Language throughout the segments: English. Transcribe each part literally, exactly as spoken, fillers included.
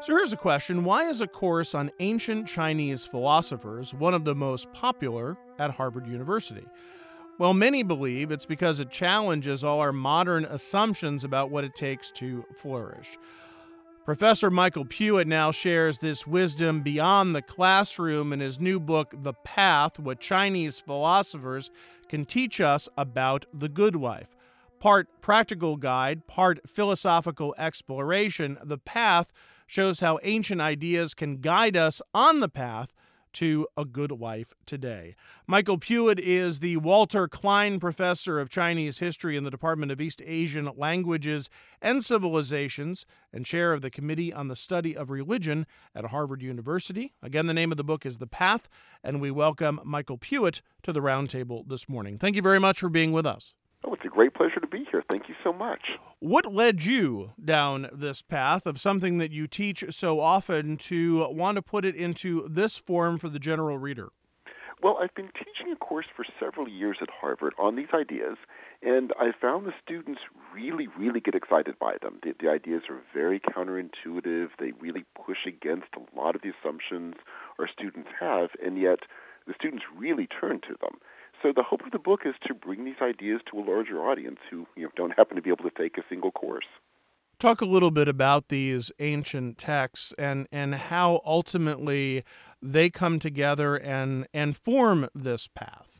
So here's a question. Why is a course on ancient Chinese philosophers one of the most popular at Harvard University? Well, many believe it's because it challenges all our modern assumptions about what it takes to flourish. Professor Michael Puett now shares this wisdom beyond the classroom in his new book, The Path: What Chinese Philosophers Can Teach Us About the Good Life. Part practical guide, part philosophical exploration, The Path shows how ancient ideas can guide us on the path to a good life today. Michael Puett is the Walter Klein Professor of Chinese History in the Department of East Asian Languages and Civilizations and chair of the Committee on the Study of Religion at Harvard University. Again, the name of the book is The Path, and we welcome Michael Puett to the roundtable this morning. Thank you very much for being with us. Oh, it's a great pleasure to be here. Thank you so much. What led you down this path of something that you teach so often to want to put it into this form for the general reader? Well, I've been teaching a course for several years at Harvard on these ideas, and I found the students really, really get excited by them. The, the ideas are very counterintuitive. They really push against a lot of the assumptions our students have, and yet the students really turn to them. So the hope of the book is to bring these ideas to a larger audience who you know, don't happen to be able to take a single course. Talk a little bit about these ancient texts and, and how ultimately they come together and, and form this path.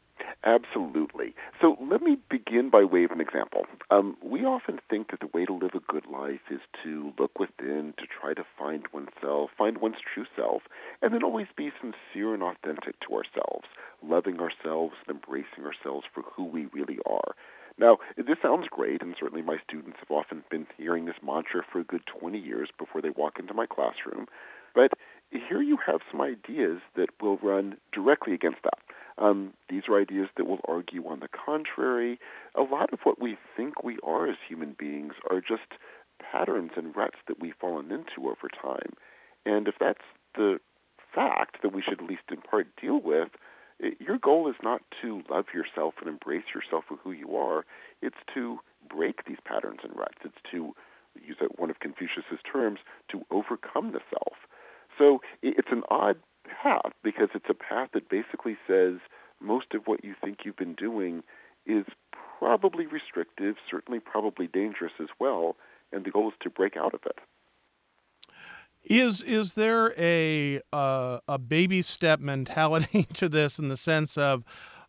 Absolutely. So let me begin by way of an example. Um, we often think that the way to live a good life is to look within, to try to find oneself, find one's true self, and then always be sincere and authentic to ourselves, loving ourselves and embracing ourselves for who we really are. Now, this sounds great, and certainly my students have often been hearing this mantra for a good twenty years before they walk into my classroom, but here you have some ideas that will run directly against that. Um, these are ideas that will argue on the contrary. A lot of what we think we are as human beings are just patterns and ruts that we've fallen into over time. And if that's the fact that we should at least in part deal with, it, your goal is not to love yourself and embrace yourself for who you are. It's to break these patterns and ruts. It's to, use one of Confucius's terms, to overcome the self. So it's an odd path because it's a path that basically says most of what you think you've been doing is probably restrictive, certainly probably dangerous as well, and the goal is to break out of it. Is is there a uh, a baby step mentality to this in the sense of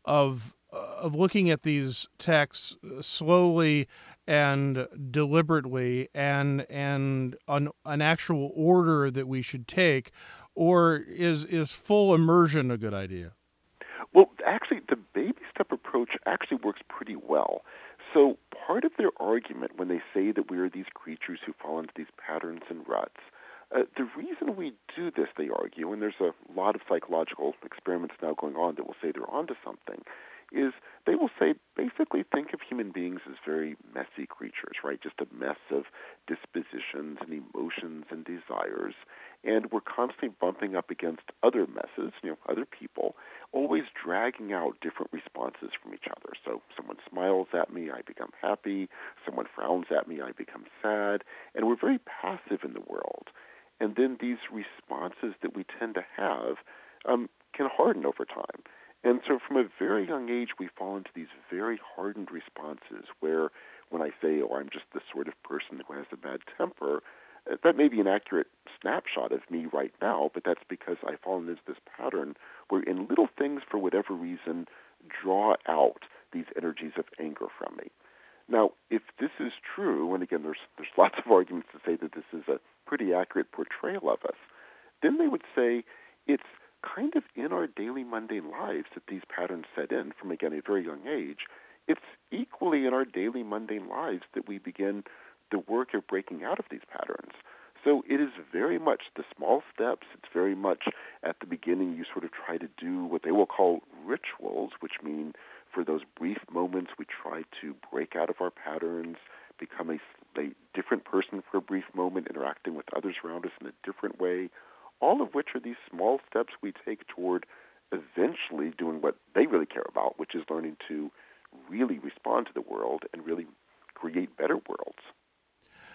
of of looking at these texts slowly and deliberately and and an, an actual order that we should take, or is is full immersion a good idea? Well, actually, the baby step approach actually works pretty well. So part of their argument when they say that we are these creatures who fall into these patterns and ruts, uh, the reason we do this, they argue, and there's a lot of psychological experiments now going on that will say they're onto something, is they will say, basically think of human beings as very messy creatures, right? Just a mess of dispositions and emotions and desires. And we're constantly bumping up against other messes, you know, other people, always dragging out different responses from each other. So someone smiles at me, I become happy. Someone frowns at me, I become sad. And we're very passive in the world. And then these responses that we tend to have um, can harden over time. And so from a very young age, we fall into these very hardened responses where when I say, oh, I'm just the sort of person who has a bad temper, that may be an accurate snapshot of me right now, but that's because I've fallen into this pattern where in little things, for whatever reason, draw out these energies of anger from me. Now, if this is true, and again, there's there's lots of arguments to say that this is a pretty accurate portrayal of us, then they would say it's kind of in our daily mundane lives that these patterns set in from, again, a very young age. It's equally in our daily mundane lives that we begin the work of breaking out of these patterns. So it is very much the small steps. It's very much at the beginning you sort of try to do what they will call rituals, which mean for those brief moments we try to break out of our patterns, become a, a different person for a brief moment, interacting with others around us in a different way, all of which are these small steps we take toward eventually doing what they really care about, which is learning to really respond to the world and really create better worlds.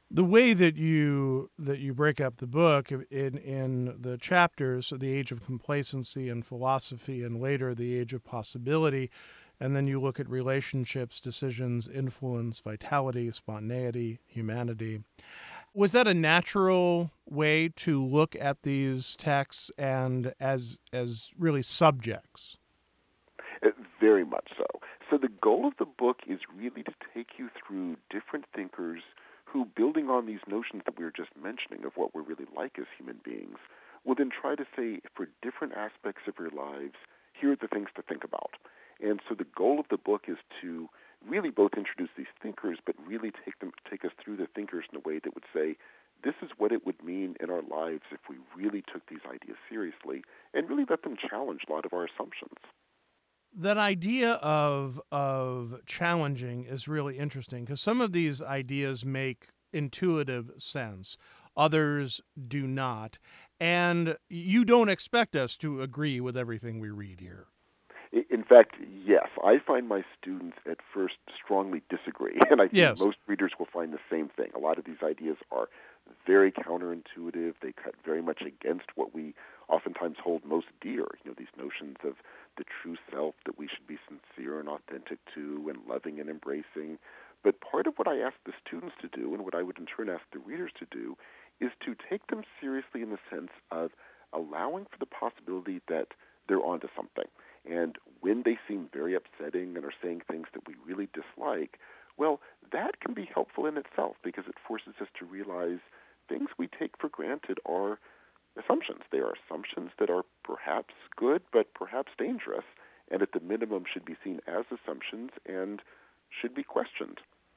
The way that you that you break up the book in in the chapters, so the age of complacency and philosophy, and later the age of possibility, and then you look at relationships, decisions, influence, vitality, spontaneity, humanity. Was that a natural way to look at these texts and as as really subjects? Uh, Very much so. So the goal of the book is really to take you through different thinkers who, building on these notions that we were just mentioning of what we're really like as human beings, will then try to say, for different aspects of your lives, here are the things to think about. And so the goal of the book is to really both introduce these thinkers, but really take them take us through the thinkers in a way that would say, this is what it would mean in our lives if we really took these ideas seriously, and really let them challenge a lot of our assumptions. That idea of of challenging is really interesting because some of these ideas make intuitive sense, others do not, and you don't expect us to agree with everything we read here. In fact, yes, I find my students at first strongly disagree, and I think Yes. most readers will find the same thing. A lot of these ideas are very counterintuitive. They cut very much against what we oftentimes hold most dear. You know, these notions of the true self that we should be sincere and authentic to, and loving and embracing. But part of what I ask the students to do, and what I would in turn ask the readers to do, is to take them seriously in the sense of allowing for the possibility that they're onto something. And when they seem very upsetting and are saying things that we really dislike, well, that can be helpful in itself because it forces us to realize things we take for granted are assumptions. They are assumptions that are perhaps good, but perhaps dangerous, and at the minimum should be seen as assumptions and should be questioned.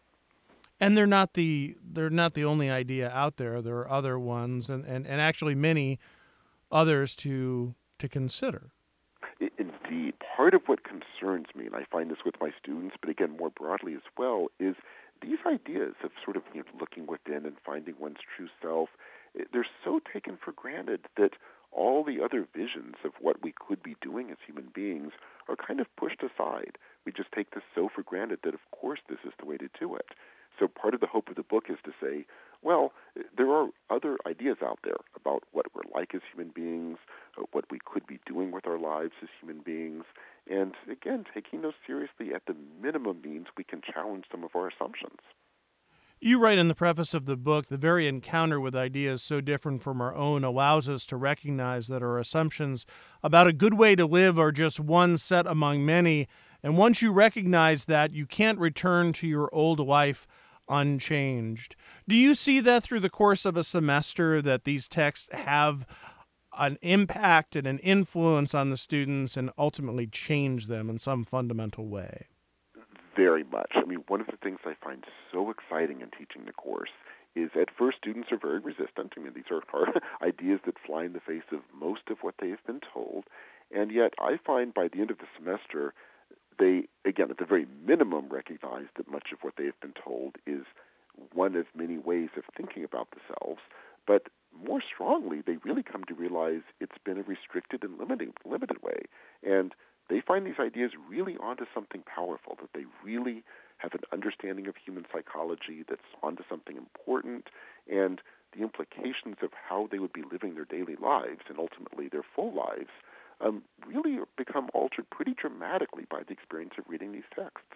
And they're not the they're not the only idea out there. There are other ones, and, and, and actually many others to to consider. Indeed, part of what concerns me, and I find this with my students, but again more broadly as well, is these ideas of sort of, you know, looking within and finding one's true self. They're so taken for granted that all the other visions of what we could be doing as human beings are kind of pushed aside. We just take this so for granted that, of course, this is the way to do it. So part of the hope of the book is to say, well, there are other ideas out there about what we're like as human beings, uh, what we could be doing with our lives as human beings. And again, taking those seriously at the minimum means we can challenge some of our assumptions. You write in the preface of the book, the very encounter with ideas so different from our own allows us to recognize that our assumptions about a good way to live are just one set among many. And once you recognize that, you can't return to your old life unchanged. Do you see that through the course of a semester that these texts have an impact and an influence on the students and ultimately change them in some fundamental way? Very much. I mean, one of the things I find so exciting in teaching the course is at first students are very resistant. I mean, these are, are ideas that fly in the face of most of what they have been told. And yet I find by the end of the semester, they, again, at the very minimum, recognize that much of what they have been told is one of many ways of thinking about themselves. But more strongly, they really come to realize it's been a restricted and limited, limited way. And they find these ideas really onto something powerful, that they really have an understanding of human psychology that's onto something important, and the implications of how they would be living their daily lives and ultimately their full lives um, really become altered pretty dramatically by the experience of reading these texts.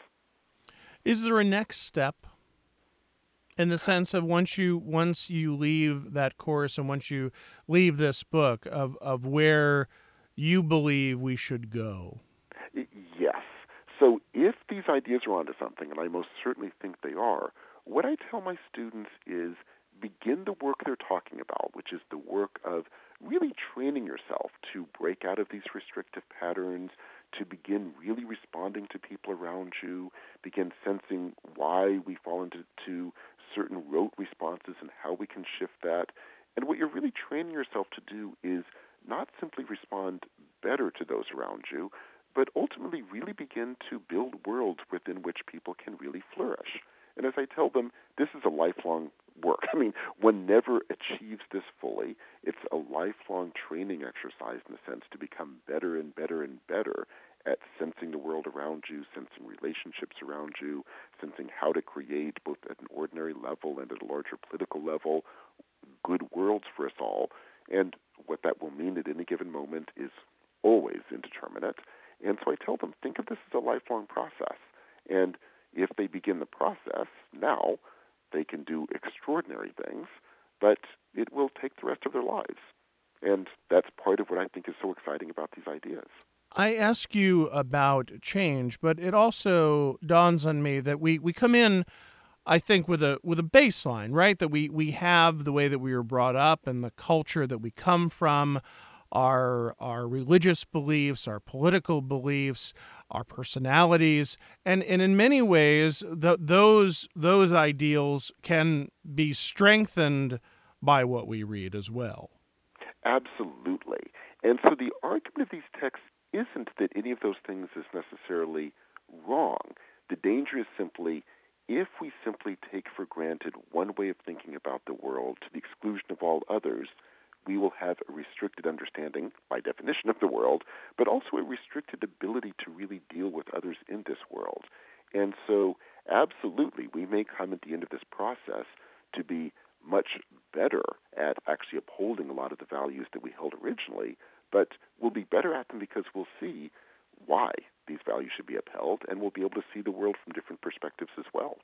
Is there a next step in the sense of once you once you leave that course and once you leave this book of, of where you believe we should go? Yes. So if these ideas are onto something, and I most certainly think they are, what I tell my students is begin the work they're talking about, which is the work of really training yourself to break out of these restrictive patterns, to begin really responding to people around you, begin sensing why we fall into to certain rote responses and how we can shift that. And what you're really training yourself to do is not simply respond better to those around you, but ultimately really begin to build worlds within which people can really flourish. And as I tell them, this is a lifelong work. I mean, one never achieves this fully. It's a lifelong training exercise in a sense to become better and better and better at sensing the world around you, sensing relationships around you, sensing how to create, both at an ordinary level and at a larger political level, good worlds for us all. And what that will mean at any given moment is always indeterminate. And so I tell them, think of this as a lifelong process. And if they begin the process now, they can do extraordinary things, but it will take the rest of their lives. And that's part of what I think is so exciting about these ideas. I ask you about change, but it also dawns on me that we, we come in, I think, with a with a baseline, right? That we, we have the way that we were brought up and the culture that we come from, our our religious beliefs, our political beliefs, our personalities, and, and in many ways, the, those those ideals can be strengthened by what we read as well. Absolutely. And so the argument of these texts isn't that any of those things is necessarily wrong. The danger is simply if we simply take for granted one way of thinking about the world to the exclusion of all others, we will have a restricted understanding, by definition, of the world, but also a restricted ability to really deal with others in this world. And so, absolutely, we may come at the end of this process to be much better at actually upholding a lot of the values that we held originally, but we'll be better at them because we'll see why these values should be upheld, and we'll be able to see the world from different perspectives as well.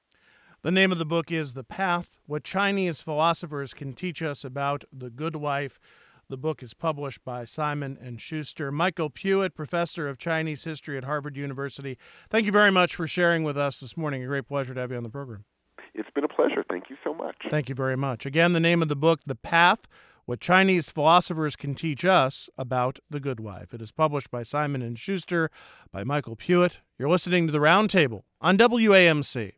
The name of the book is The Path, What Chinese Philosophers Can Teach Us About the Good Wife. The book is published by Simon and Schuster. Michael Puett, professor of Chinese history at Harvard University, thank you very much for sharing with us this morning. A great pleasure to have you on the program. It's been a pleasure. Thank you so much. Thank you very much. Again, the name of the book, The Path, What Chinese Philosophers Can Teach Us About the Good Wife. It is published by Simon and Schuster, by Michael Puett. You're listening to The Roundtable on W A M C.